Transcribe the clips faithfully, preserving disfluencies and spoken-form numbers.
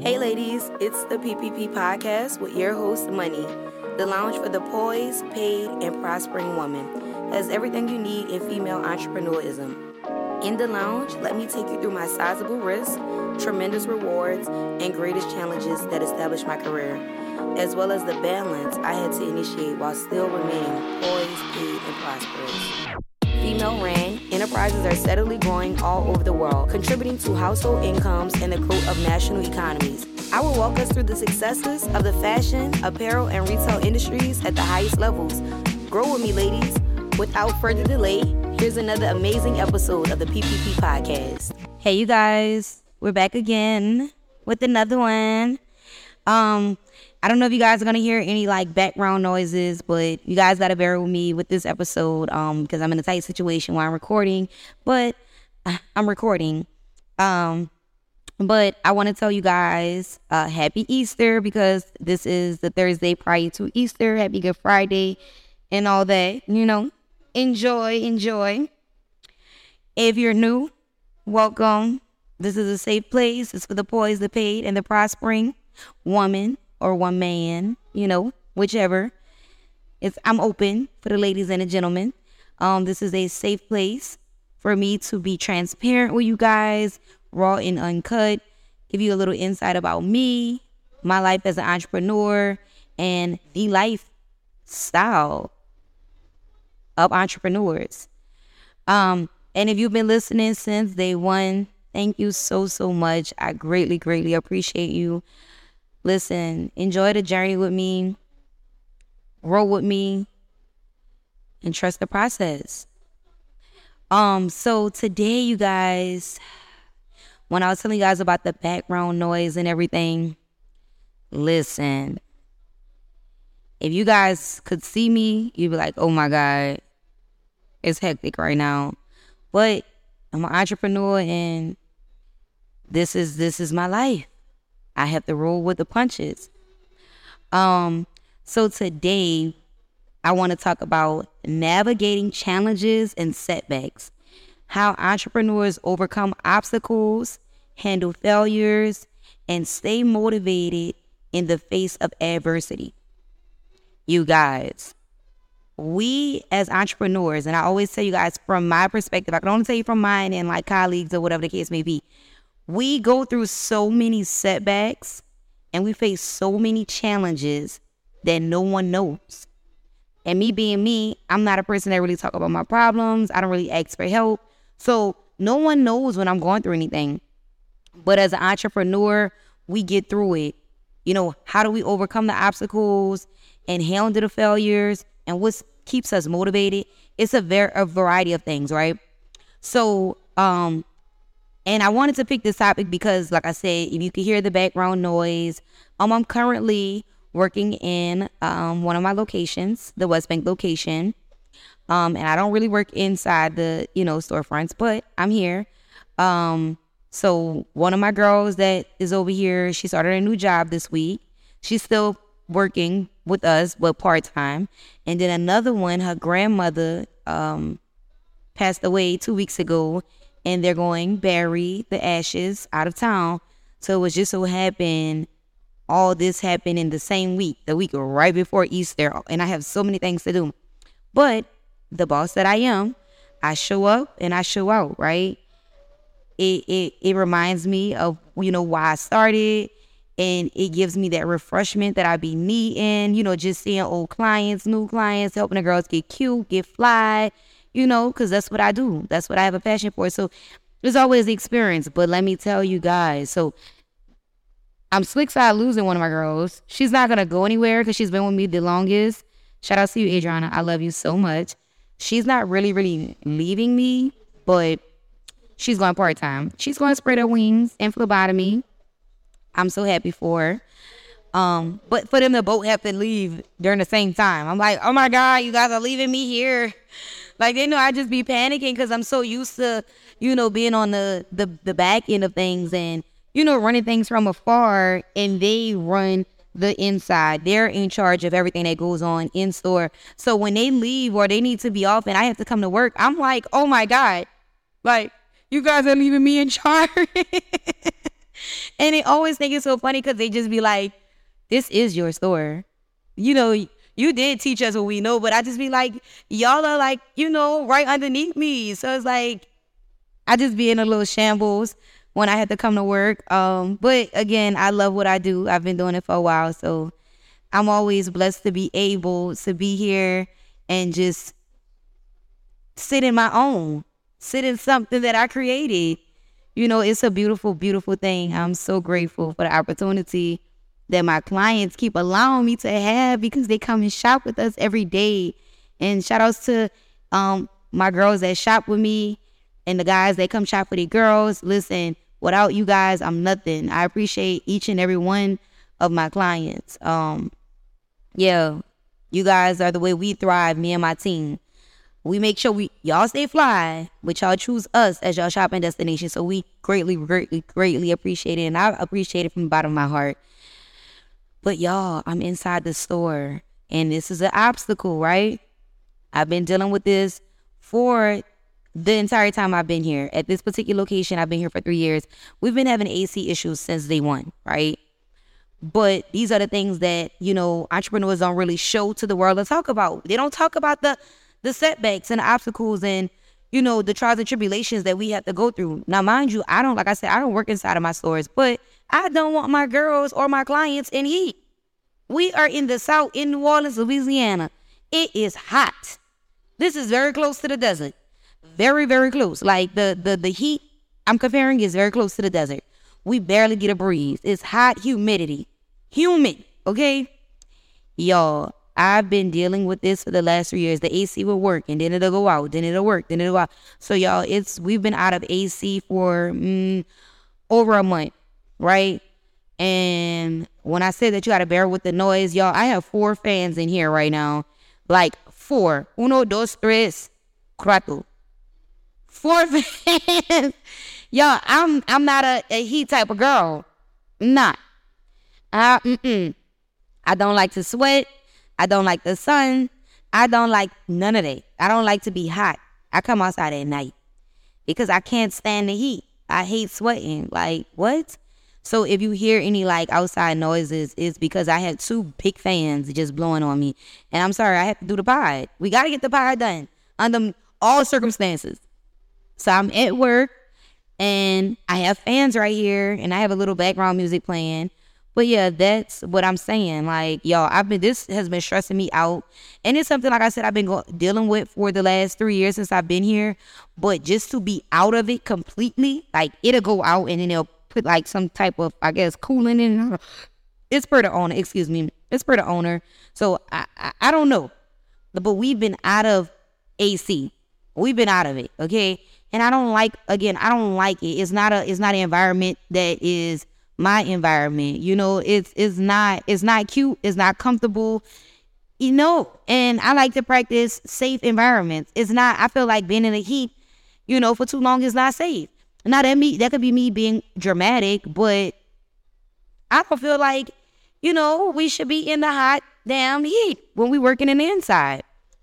Hey ladies, it's the P P P podcast with your host Money, the lounge for the poised, paid, and prospering woman. Has everything you need in female entrepreneurism. In the lounge, let me take you through my sizable risks, tremendous rewards, and greatest challenges that established my career, as well as the balance I had to initiate while still remaining poised, paid, and prosperous. Female-ran enterprises are steadily growing all over the world, contributing to household incomes and the growth of national economies. I will walk us through the successes of the fashion, apparel, and retail industries at the highest levels. Grow with me, ladies. Without further delay, here's another amazing episode of the P P P podcast. Hey, you guys. We're back again with another one. Um... I don't know if you guys are going to hear any like background noises, but you guys got to bear with me with this episode um, because I'm in a tight situation while I'm recording, but I'm recording. Um, but I want to tell you guys uh, happy Easter because this is the Thursday prior to Easter. Happy Good Friday and all that, you know, enjoy, enjoy. If you're new, welcome. This is a safe place. It's for the poised, the paid, and the prospering woman. Or one man, you know, whichever. It's I'm open for the ladies and the gentlemen. Um, this is a safe place for me to be transparent with you guys, raw and uncut, give you a little insight about me, my life as an entrepreneur, and the lifestyle of entrepreneurs. Um, and if you've been listening since day one, thank you so, so much. I greatly, greatly appreciate you. Listen, enjoy the journey with me, roll with me, and trust the process. Um, so today, you guys, when I was telling you guys about the background noise and everything, listen, if you guys could see me, you'd be like, oh my God, it's hectic right now. But I'm an entrepreneur and this is this is my life. I have to roll with the punches. Um, so today, I want to talk about navigating challenges and setbacks, how entrepreneurs overcome obstacles, handle failures, and stay motivated in the face of adversity. You guys, we as entrepreneurs, and I always tell you guys from my perspective, I can only tell you from mine and like colleagues or whatever the case may be, we go through so many setbacks and we face so many challenges that no one knows. And me being me, I'm not a person that really talk about my problems. I don't really ask for help. So no one knows when I'm going through anything. But as an entrepreneur, we get through it. You know, how do we overcome the obstacles and handle the failures and what keeps us motivated? It's a, ver- a variety of things, right? So, um, And I wanted to pick this topic because, like I said, if you can hear the background noise, um, I'm currently working in um, one of my locations, the West Bank location. Um, and I don't really work inside the, you know, storefronts, but I'm here. Um, so one of my girls that is over here, she started a new job this week. She's still working with us, but part-time. And then another one, her grandmother um, passed away two weeks ago. And they're going bury the ashes out of town. So it was just so happened, all this happened in the same week, the week right before Easter. And I have so many things to do. But the boss that I am, I show up and I show out, right? It it it reminds me of, you know, why I started. And it gives me that refreshment that I be needing, you know, just seeing old clients, new clients, helping the girls get cute, get fly. You know, because that's what I do. That's what I have a passion for. So there's always the experience. But let me tell you guys. So I'm slick side losing one of my girls. She's not going to go anywhere because she's been with me the longest. Shout out to you, Adriana. I love you so much. She's not really, really leaving me, but she's going part-time. She's going to spread her wings and phlebotomy. I'm so happy for her. Um, but for them to both have to leave during the same time, I'm like, oh my God, you guys are leaving me here. Like, they know I just be panicking because I'm so used to, you know, being on the, the, the back end of things and, you know, running things from afar, and they run the inside. They're in charge of everything that goes on in store. So when they leave or they need to be off and I have to come to work, I'm like, oh my God, like, you guys are leaving me in charge. And they always think it's so funny because they just be like, this is your store. You know, you did teach us what we know, but I just be like, y'all are like, you know, right underneath me. So it's like, I just be in a little shambles when I had to come to work. Um, but again, I love what I do. I've been doing it for a while. So I'm always blessed to be able to be here and just sit in my own, sit in something that I created. You know, it's a beautiful, beautiful thing. I'm so grateful for the opportunity that my clients keep allowing me to have because they come and shop with us every day. And shout outs to um, my girls that shop with me and the guys that come shop for the girls. Listen, without you guys, I'm nothing. I appreciate each and every one of my clients. Um, yeah, you guys are the way we thrive, me and my team. We make sure we y'all stay fly, but y'all choose us as y'all shopping destination. So we greatly, greatly, greatly appreciate it. And I appreciate it from the bottom of my heart. But y'all, I'm inside the store and this is an obstacle, right? I've been dealing with this for the entire time I've been here. At this particular location, I've been here for three years. We've been having A C issues since day one, right? But these are the things that, you know, entrepreneurs don't really show to the world or talk about. They don't talk about the, the setbacks and the obstacles and, you know, the trials and tribulations that we have to go through. Now, mind you, I don't, like I said, I don't work inside of my stores, but I don't want my girls or my clients in heat. We are in the South, in New Orleans, Louisiana. It is hot. This is very close to the desert. Very, very close. Like the, the, the heat I'm comparing is very close to the desert. We barely get a breeze. It's hot humidity. Humid, okay? Y'all, I've been dealing with this for the last three years. The A C will work, and then it'll go out. Then it'll work. Then it'll go out. So, y'all, it's we've been out of A C for mm, over a month, right? And when I say that you got to bear with the noise, y'all, I have four fans in here right now. Like four. Uno, dos, tres, cuatro. Four fans. Y'all, I'm I'm not a, a heat type of girl. I'm not. I, mm-mm. I don't like to sweat. I don't like the sun. I don't like none of that. I don't like to be hot. I come outside at night because I can't stand the heat. I hate sweating. Like, what? So if you hear any like outside noises, it's because I had two big fans just blowing on me. And I'm sorry, I have to do the pod. We got to get the pod done under all circumstances. So I'm at work and I have fans right here and I have a little background music playing. But yeah, that's what I'm saying. Like, y'all, I've been, this has been stressing me out. And it's something, like I said, I've been go- dealing with for the last three years since I've been here. But just to be out of it completely, like it'll go out and then it'll put like some type of, I guess, cooling in. It's per the owner, excuse me. It's per the owner. So I, I, I don't know. But we've been out of A C. We've been out of it, okay? And I don't like, again, I don't like it. It's not a, it's not an environment that is my environment. You know, it's, it's not, it's not cute. It's not comfortable, you know, and I like to practice safe environments. It's not, I feel like being in the heat, you know, for too long is not safe. Now that me, that could be me being dramatic, but I don't feel like, you know, we should be in the hot damn heat when we working in the inside.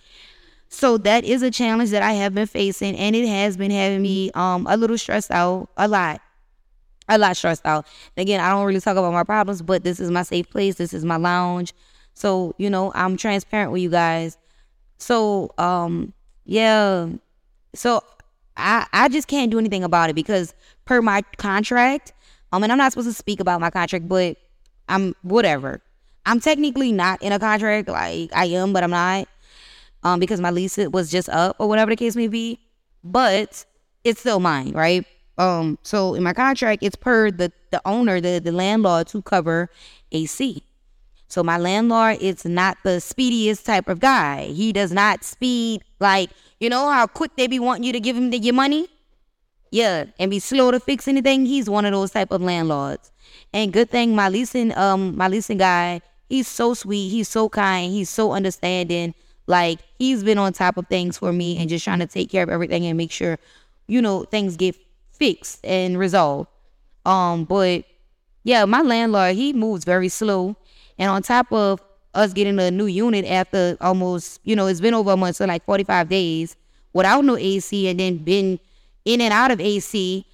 So that is a challenge that I have been facing, and it has been having me um a little stressed out, a lot, a lot stressed out. And again, I don't really talk about my problems, but this is my safe place. This is my lounge. So, you know, I'm transparent with you guys. So, um, yeah. So I, I just can't do anything about it because per my contract, um, and I'm not supposed to speak about my contract, but I'm whatever. I'm technically not in a contract. Like I am, but I'm not. Um, because my lease was just up or whatever the case may be, but it's still mine, right? Um, so in my contract, it's per the, the owner, the, the landlord to cover A C. So my landlord is not the speediest type of guy. He does not speed, like, you know how quick they be wanting you to give him the, your money? Yeah, and be slow to fix anything. He's one of those type of landlords. And good thing my leasing, um, my leasing guy, he's so sweet, he's so kind, he's so understanding. Like, he's been on top of things for me and just trying to take care of everything and make sure, you know, things get fixed and resolved. Um, but yeah, my landlord, he moves very slow. And on top of us getting a new unit after almost, you know, it's been over a month, so like forty-five days without no A C, and then been in and out of A C,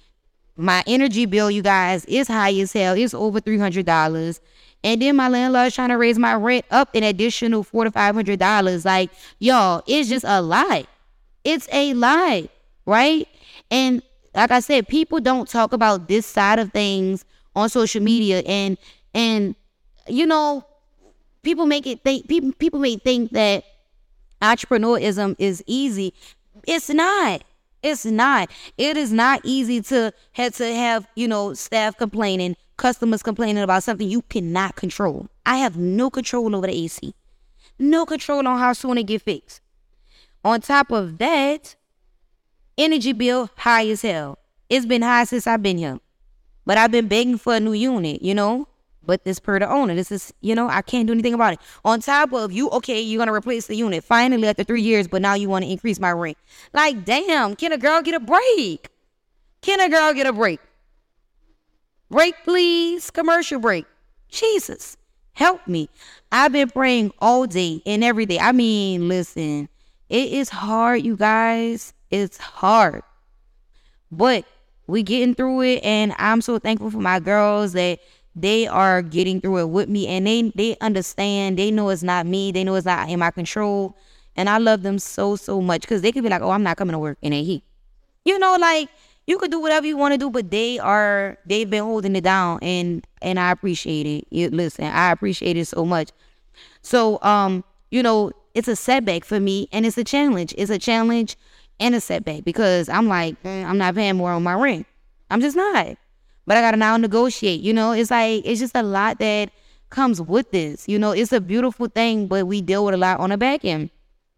my energy bill, you guys, is high as hell. It's over three hundred dollars. And then my landlord's trying to raise my rent up an additional four to five hundred dollars. Like, y'all, it's just a lie. It's a lie, right? And like I said, people don't talk about this side of things on social media. And, and you know, people make it think, people, people may think that entrepreneurism is easy. It's not. It's not. It is not easy to have to have, you know, staff complaining, customers complaining about something you cannot control. I have no control over the A C. No control on how soon it get fixed. On top of that, energy bill high as hell. It's been high since I've been here. But I've been begging for a new unit, you know? But this per the owner. This is, you know, I can't do anything about it. On top of you, okay, you're going to replace the unit finally after three years, but now you want to increase my rent. Like, damn, can a girl get a break? Can a girl get a break? Break, please. Commercial break. Jesus, help me. I've been praying all day and every day. I mean, listen, it is hard, you guys. It's hard. But we getting through it, and I'm so thankful for my girls that they are getting through it with me, and they they understand. They know it's not me. They know it's not in my control, and I love them so so much, because they could be like, oh, I'm not coming to work in a heat. You know, like, you could do whatever you want to do, but they are they've been holding it down, and and I appreciate it. You, listen, I appreciate it so much. So um, you know, it's a setback for me, and it's a challenge. It's a challenge and a setback, because I'm like, mm, I'm not paying more on my rent. I'm just not. But I got to now negotiate, you know. It's like, it's just a lot that comes with this. You know, it's a beautiful thing, but we deal with a lot on the back end.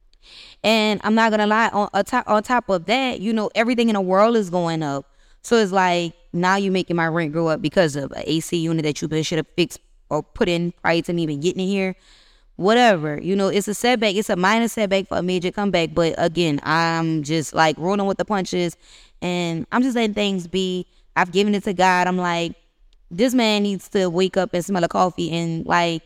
And I'm not going to lie, on, on, top, on top of that, you know, everything in the world is going up. So it's like, now you're making my rent go up because of an A C unit that you should have fixed or put in prior to me even getting in here. Whatever, you know, it's a setback. It's a minor setback for a major comeback. But again, I'm just like rolling with the punches, and I'm just letting things be. I've given it to God. I'm like, this man needs to wake up and smell a coffee and like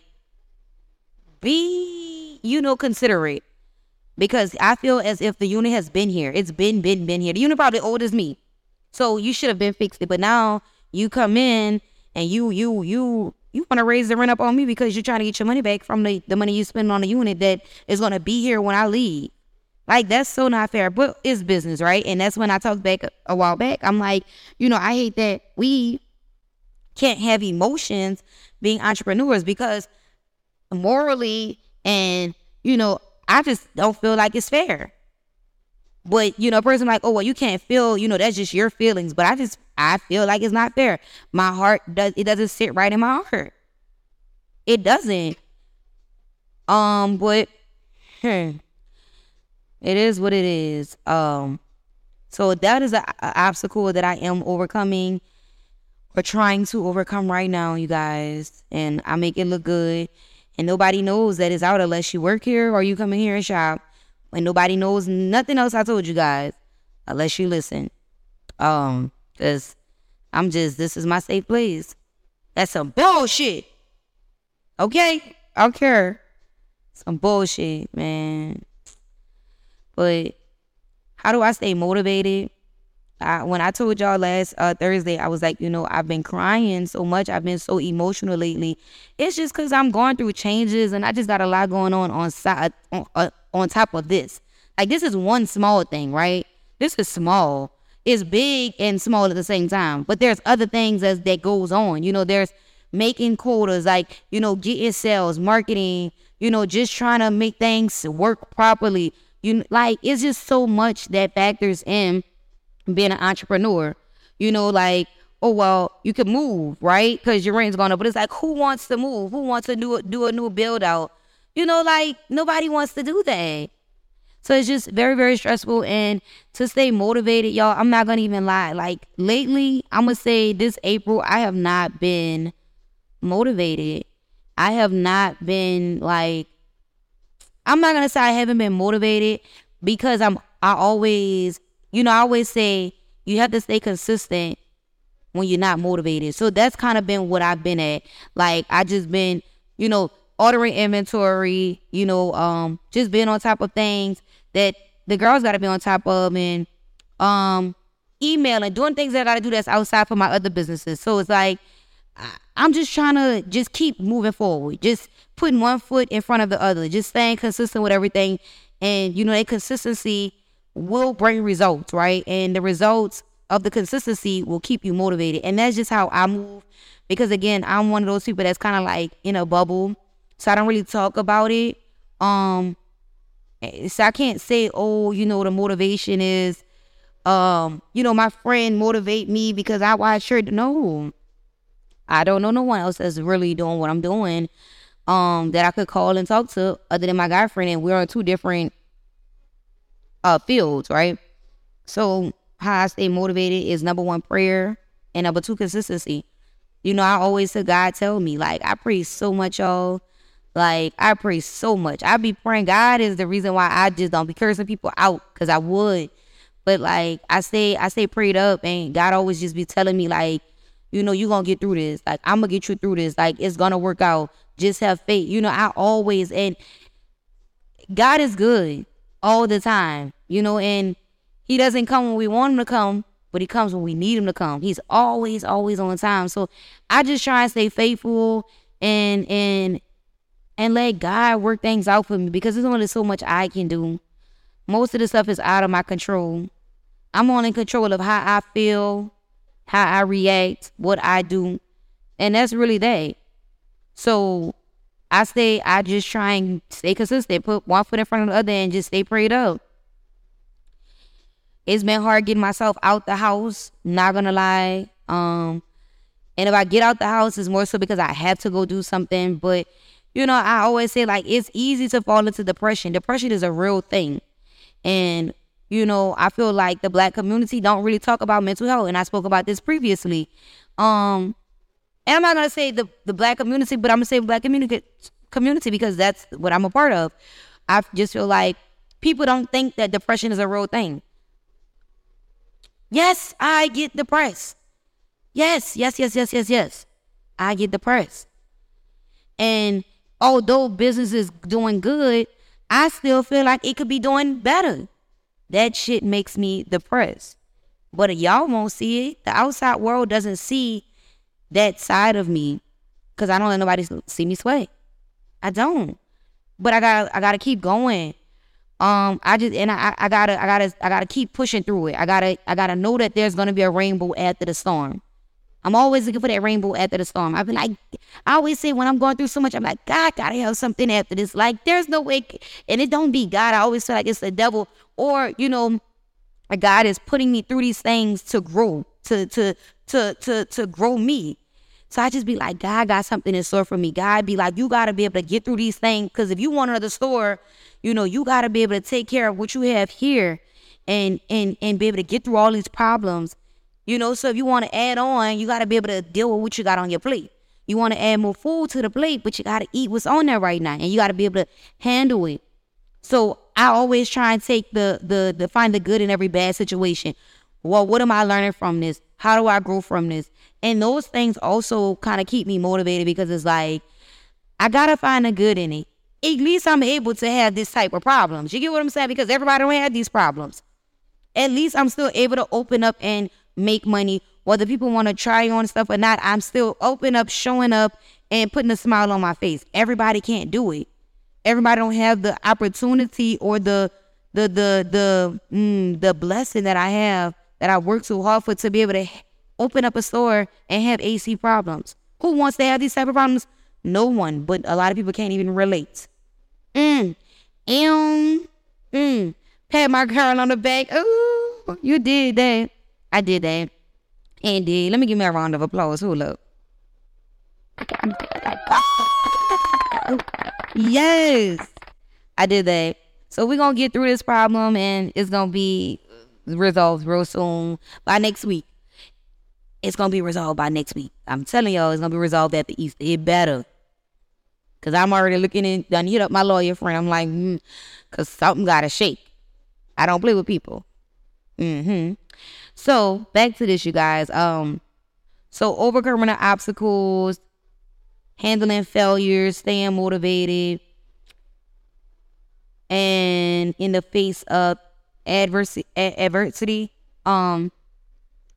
be, you know, considerate. Because I feel as if the unit has been here. It's been, been, been here. The unit probably old as me. So you should have been fixed it. But now you come in and you, you, you, you want to raise the rent up on me because you're trying to get your money back from the, the money you spend on the unit that is going to be here when I leave. Like, that's so not fair, but it's business, right? And that's when I talked back a, a while back. I'm like, you know, I hate that we can't have emotions being entrepreneurs, because morally and, you know, I just don't feel like it's fair. But, you know, a person like, oh, well, you can't feel, you know, that's just your feelings. But I just, I feel like it's not fair. My heart, does it doesn't sit right in my heart. It doesn't. Um, but, hmm. It is what it is. Um, so that is an obstacle that I am overcoming or trying to overcome right now, you guys. And I make it look good. And nobody knows that it's out unless you work here or you come in here and shop. And nobody knows nothing else I told you guys unless you listen. Um, because I'm just, this is my safe place. That's some bullshit. Okay? I don't care. Some bullshit, man. But how do I stay motivated? I, when I told y'all last uh, Thursday, I was like, you know, I've been crying so much. I've been so emotional lately. It's just because I'm going through changes, and I just got a lot going on on side on, uh, on top of this. Like, this is one small thing, right? This is small. It's big and small at the same time. But there's other things as that goes on. You know, there's making quotas, like, you know, getting sales, marketing, you know, just trying to make things work properly. You like, it's just so much that factors in being an entrepreneur. You know, like, oh, well, you can move, right? Because your rent's going up. But it's like, who wants to move? Who wants to do, do a new build out? You know, like, nobody wants to do that. So it's just very, very stressful. And to stay motivated, y'all, I'm not going to even lie. Like, lately, I'm going to say this April, I have not been motivated. I have not been, like, I'm not going to say I haven't been motivated, because I'm, I always, you know, I always say you have to stay consistent when you're not motivated. So that's kind of been what I've been at. Like, I just been, you know, ordering inventory, you know, um, just being on top of things that the girls got to be on top of. And, um, emailing, doing things that I gotta do that's outside for my other businesses. So it's like, I'm just trying to just keep moving forward, just putting one foot in front of the other, just staying consistent with everything. And, you know, that consistency will bring results, right? And the results of the consistency will keep you motivated. And that's just how I move. Because, again, I'm one of those people that's kind of like in a bubble. So I don't really talk about it. Um, so I can't say, oh, you know, the motivation is, um, you know, my friend motivate me because I watch her. No. I don't know no one else that's really doing what I'm doing um, that I could call and talk to other than my guy friend. And we're on two different uh, fields, right? So how I stay motivated is number one, prayer, and number two, consistency. You know, I always hear God tell me, like, I pray so much, y'all. Like, I pray so much. I be praying. God is the reason why I just don't be cursing people out, because I would. But, like, I stay, I stay prayed up, and God always just be telling me, like, you know, you're going to get through this. Like, I'm going to get you through this. Like, it's going to work out. Just have faith. You know, I always, and God is good all the time, you know, and he doesn't come when we want him to come, but he comes when we need him to come. He's always, always on time. So I just try and stay faithful and, and, and let God work things out for me, because there's only so much I can do. Most of the stuff is out of my control. I'm only in control of how I feel, how I react, what I do. And that's really that. So I stay, I just try and stay consistent, put one foot in front of the other and just stay prayed up. It's been hard getting myself out the house, not gonna lie. Um, and if I get out the house, it's more so because I have to go do something. But, you know, I always say, like, it's easy to fall into depression. Depression is a real thing. And, you know, I feel like the Black community don't really talk about mental health. And I spoke about this previously. Um, and I'm not going to say the, the Black community, but I'm going to say Black community, community because that's what I'm a part of. I just feel like people don't think that depression is a real thing. Yes, I get depressed. Yes, yes, yes, yes, yes, yes. I get depressed. And although business is doing good, I still feel like it could be doing better. That shit makes me depressed. But y'all won't see it. The outside world doesn't see that side of me, because I don't let nobody see me sweat. I don't. But I gotta I gotta keep going. Um, I just and I I gotta I gotta I gotta keep pushing through it. I gotta I gotta know that there's gonna be a rainbow after the storm. I'm always looking for that rainbow after the storm. I've been like, I always say when I'm going through so much, I'm like, God gotta have something after this. Like, there's no way, and it don't be God. I always feel like it's the devil, or, you know, God is putting me through these things to grow, to to to to to grow me. So I just be like, God got something in store for me. God be like, you gotta be able to get through these things, because if you want another store, you know, you gotta be able to take care of what you have here, and and and be able to get through all these problems. You know, so if you want to add on, you got to be able to deal with what you got on your plate. You want to add more food to the plate, but you got to eat what's on there right now, and you got to be able to handle it. So I always try and take the, the, the find the good in every bad situation. Well, what am I learning from this? How do I grow from this? And those things also kind of keep me motivated, because it's like, I got to find the good in it. At least I'm able to have this type of problems. You get what I'm saying? Because everybody don't have these problems. At least I'm still able to open up and make money, whether people want to try on stuff or not. I'm still open up, showing up, and putting a smile on my face. Everybody can't do it. Everybody don't have the opportunity or the the the the mm, the blessing that I have, that I work so hard for, to be able to open up a store and have A C problems. Who wants to have these type of problems? No one. But a lot of people can't even relate. Mm. Um. Mm. Pat my girl on the back. Ooh, you did that. I did that. And did. Let me give me a round of applause. Hold up. Yes. I did that. So we're going to get through this problem, and it's going to be resolved real soon. By next week. It's going to be resolved by next week. I'm telling y'all, it's going to be resolved at the Easter. It better. Because I'm already looking in, done hit up my lawyer friend. I'm like, mm, because something got to shake. I don't play with people. Mm-hmm. So back to this, you guys. Um, so overcoming the obstacles, handling failures, staying motivated, and in the face of adversity, adversity, um,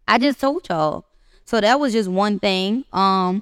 I just told y'all. So that was just one thing. Um,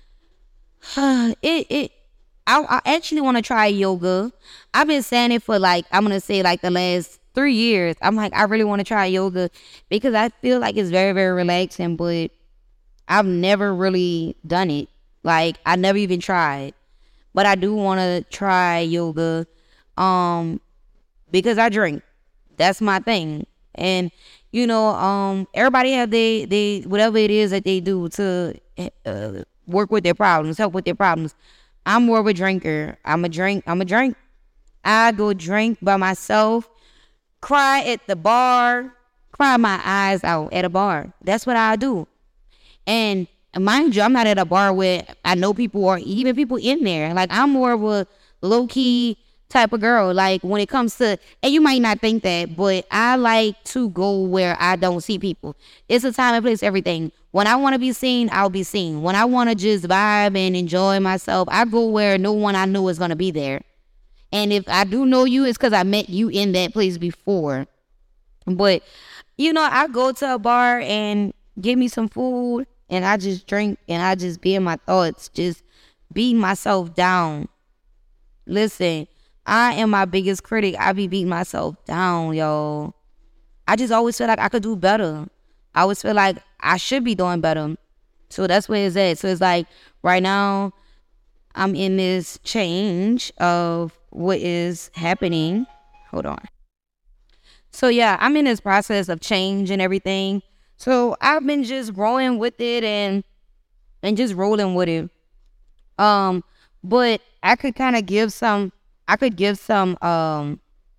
it it. I, I actually want to try yoga. I've been saying it for like I'm gonna say like the last three years. I'm like I really want to try yoga because I feel like it's very very relaxing, but I've never really done it. Like I never even tried, but I do want to try yoga, um, because I drink. That's my thing, and you know, um, everybody have they they whatever it is that they do to uh, work with their problems, help with their problems. I'm more of a drinker. I'm a drink. I'm a drink. I go drink by myself, cry at the bar, cry my eyes out at a bar. That's what I do. And mind you, I'm not at a bar where I know people or even people in there. Like I'm more of a low key type of girl. Like when it comes to, and you might not think that, but I like to go where I don't see people. It's a time and place, everything. When I want to be seen, I'll be seen. When I want to just vibe and enjoy myself, I go where no one I know is going to be there. And if I do know you, it's because I met you in that place before. But, you know, I go to a bar and give me some food and I just drink and I just be in my thoughts, just beating myself down. Listen, I am my biggest critic. I be beating myself down, yo. I just always feel like I could do better. I always feel like I should be doing better. So that's where it's at. So it's like right now I'm in this change of what is happening. Hold on. So yeah, I'm in this process of change and everything. So I've been just rolling with it and and just rolling with it. Um, but I could kind of give some I could give some um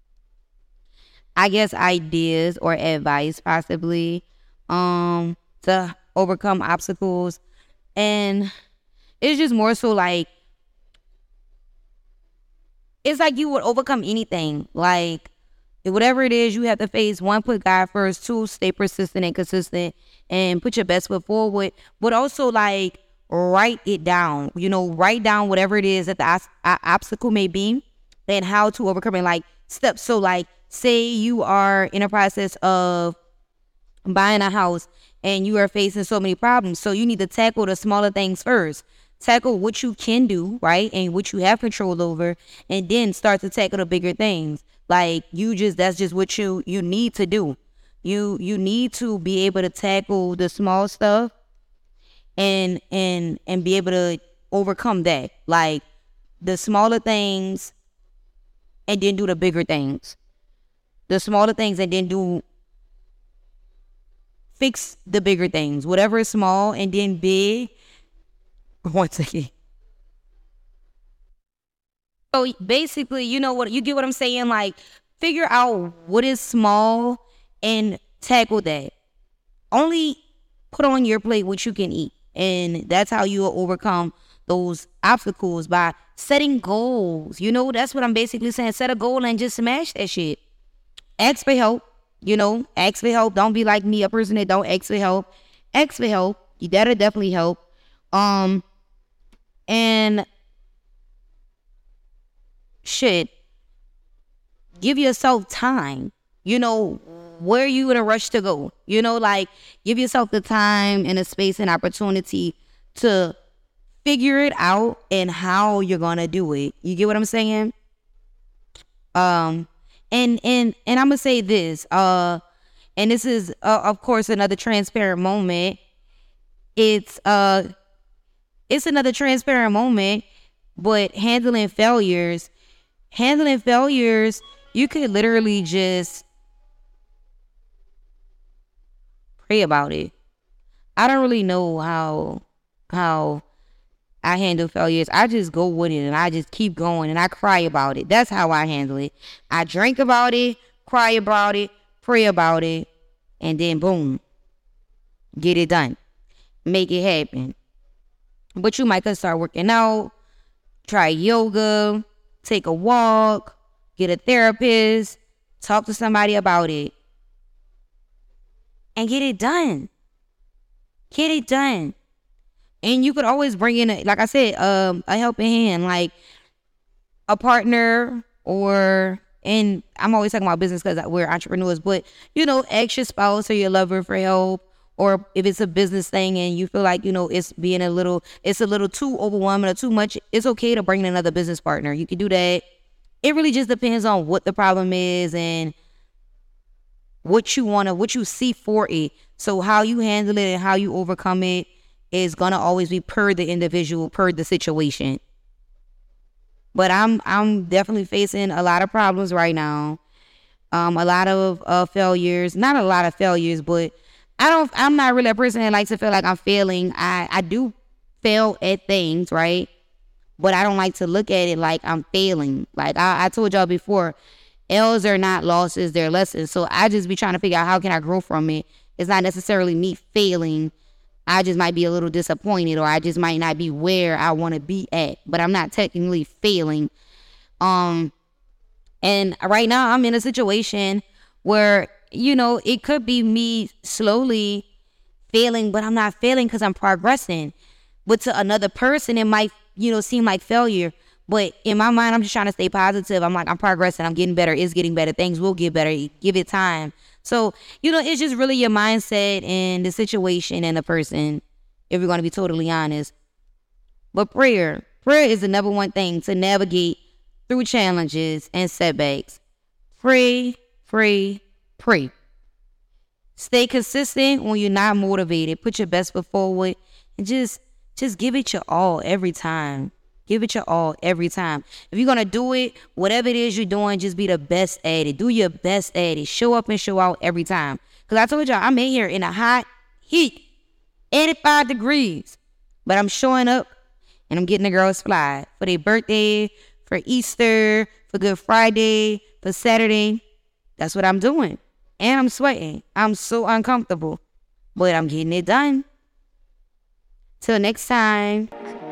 I guess ideas or advice possibly um to overcome obstacles. And it's just more so like it's like you would overcome anything. Like whatever it is you have to face, one, put God first, two, stay persistent and consistent and put your best foot forward. But also like write it down, you know, write down whatever it is that the os- uh, obstacle may be and how to overcome it, like steps. So like say you are in a process of buying a house and you are facing so many problems. So you need to tackle the smaller things first. Tackle what you can do, right? And what you have control over, and then start to tackle the bigger things. Like you just, that's just what you, you need to do. You, you need to be able to tackle the small stuff and, and, and be able to overcome that. Like the smaller things and then do the bigger things. The smaller things and then do fix the bigger things. Whatever is small and then big. Once again. So basically, you know what, you get what I'm saying? Like figure out what is small and tackle that. Only put on your plate what you can eat. And that's how you will overcome those obstacles, by setting goals. You know, that's what I'm basically saying. Set a goal and just smash that shit. Ask for help. You know, ask for help. Don't be like me, a person that don't ask for help. Ask for help. That'll definitely help. Um, and shit, give yourself time. You know, where are you in a rush to go? You know, like give yourself the time and the space and opportunity to figure it out and how you're gonna do it. You get what I'm saying? Um, and and and I'm gonna say this. Uh, and this is uh, of course another transparent moment. It's uh, it's another transparent moment, but handling failures, handling failures, you could literally just pray about it. I don't really know how how I handle failures. I just go with it and I just keep going and I cry about it. That's how I handle it. I drink about it, cry about it, pray about it, and then boom, get it done. Make it happen. But you might could start working out, try yoga, take a walk, get a therapist, talk to somebody about it, and get it done. Get it done. And you could always bring in, a, like I said, um, a helping hand, like a partner, or, and I'm always talking about business because we're entrepreneurs, but, you know, ask your spouse or your lover for help, or if it's a business thing and you feel like, you know, it's being a little, it's a little too overwhelming or too much, it's okay to bring in another business partner. You can do that. It really just depends on what the problem is and what you want to, what you see for it. So how you handle it and how you overcome it is going to always be per the individual, per the situation. But I'm I'm definitely facing a lot of problems right now. Um, a lot of uh, failures, not a lot of failures, but I don't, I'm not really a person that likes to feel like I'm failing. I, I do fail at things, right? But I don't like to look at it like I'm failing. Like I, I told y'all before, L's are not losses, they're lessons. So I just be trying to figure out how can I grow from it. It's not necessarily me failing. I just might be a little disappointed, or I just might not be where I want to be at. But I'm not technically failing. Um, and right now I'm in a situation where, you know, it could be me slowly failing, but I'm not failing because I'm progressing. But to another person, it might, you know, seem like failure. But in my mind, I'm just trying to stay positive. I'm like, I'm progressing. I'm getting better. It's getting better. Things will get better. Give it time. So, you know, it's just really your mindset and the situation and the person, if we're going to be totally honest. But prayer. Prayer is the number one thing to navigate through challenges and setbacks. Pray, pray, pray. Stay consistent when you're not motivated. Put your best foot forward and just, just give it your all every time. Give it your all every time. If you're going to do it, whatever it is you're doing, just be the best at it. Do your best at it. Show up and show out every time. Because I told y'all, I'm in here in a hot heat, eighty-five degrees. But I'm showing up and I'm getting the girls fly for their birthday, for Easter, for Good Friday, for Saturday. That's what I'm doing. And I'm sweating. I'm so uncomfortable. But I'm getting it done. Till next time.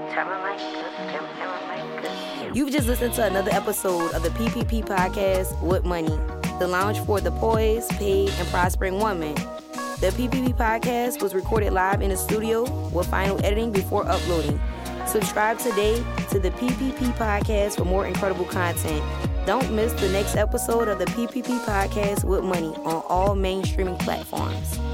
You've just listened to another episode of the P P P Podcast with Money, the lounge for the poised, paid, and prospering woman. The P P P Podcast was recorded live in the studio with final editing before uploading. Subscribe today to the P P P Podcast for more incredible content. Don't miss the next episode of the P P P Podcast with Money on all main streaming platforms.